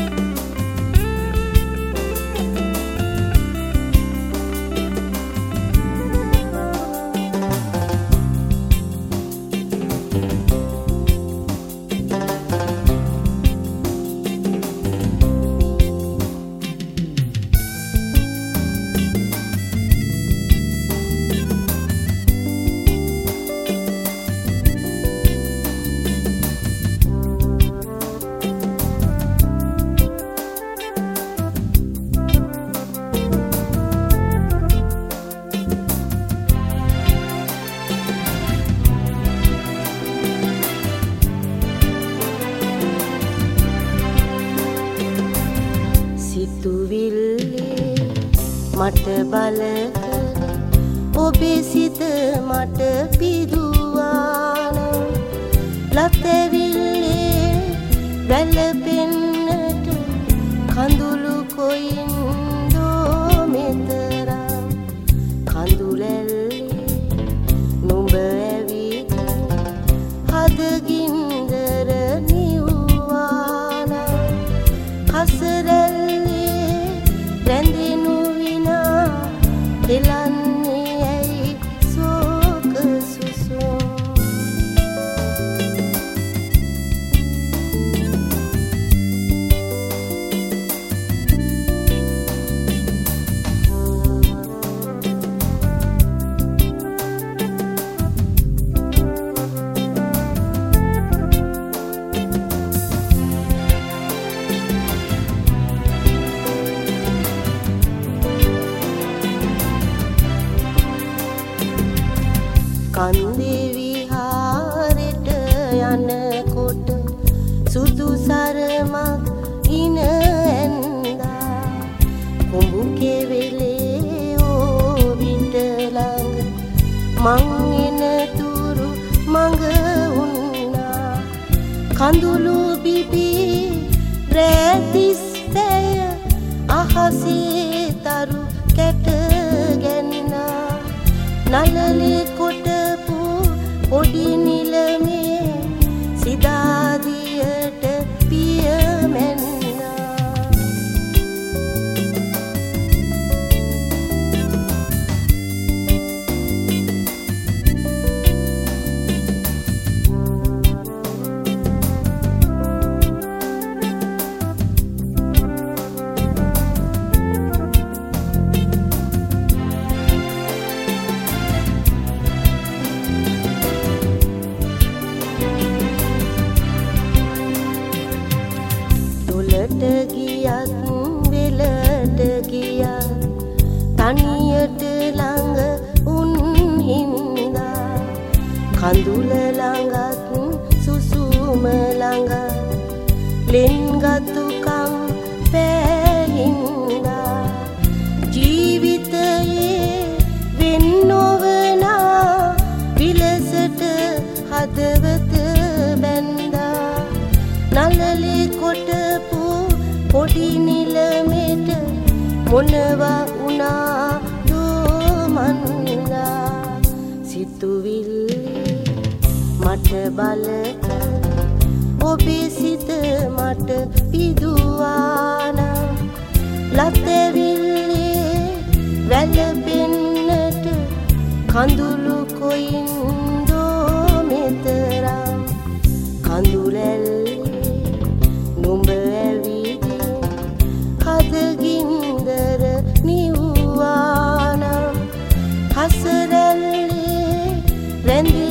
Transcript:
සිතුවිල්ලේ මට බල කර ඔබේ සිත මට පිදුවාන ලතවිල්ලේ වැළපෙන්නට කඳුළු කොයින්දෝ මෙතරම් කඳුලැල්ලේ නුඹ ඇවිත් හදගින්දර නිව්වාන හසරැල්ලේ රැඳෙනු විනා එලන්නේ ඇයි සෝක සුසුම් කන්දේ විහාරෙට යනකොට සුදු සරමක් ඉන ඇන්දා කුඹු කෙවෙලේ ඕවිට ළඟ මං එනතුරු මඟ උන්නා කඳුළු බිබි රැදිස් පැය අහසේ තරු කැට ගැන්නා නලලේ කොටපු පොඩි නිලමේ සිදාදියට පිය මැන්නා ගියත් වෙලට ගියත් තනියට ළඟ උන් හින්දා කඳුල ළඟත් සුසුම ළඟ ලෙන්ගතුකම් පැහින්දා ජීවිතයේ වෙන්නොවනා විලසට හදවත බැන්දා නලලේ කොටපු පොඩි නිලමෙට මොනවා වුණා දෝමන්දා සිතුවිල්ලේ මට බල කර ඔබේ සිත මට පිදුවාන ලතවිල්ලේ වැළපෙන්නට කඳුළු කොයින්දෝ මෙතරම් කඳුලැල්ලේ නුඹ ඇවිත් හදගින්දර නිව්වානම් හසරැල්ලේ රැඳි